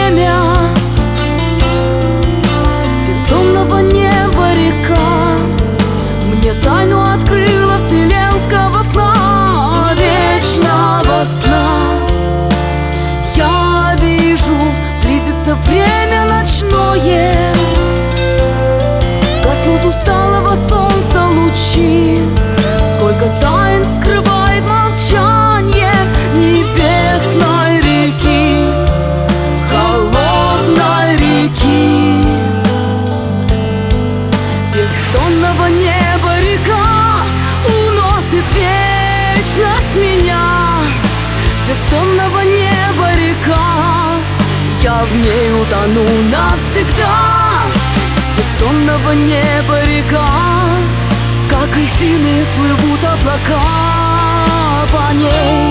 время. Бездонного неба река мне тайну открыла вселенского сна, вечного сна. Я вижу, близится время ночное, гаснут усталого солнца лучи. Сколько тайн скрывает молчание небесной реки, холодной реки. Бездонного неба река уносит вечность меня. Бездонного неба река, я в ней утону навсегда. Бездонного неба река, как льдины плывут облака по ней.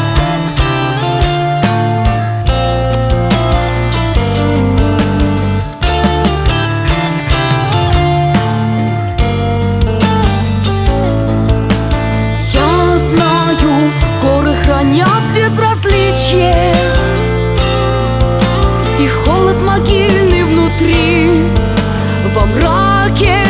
Я знаю, горы хранят безразличие, и холод могильный внутри. Во мраке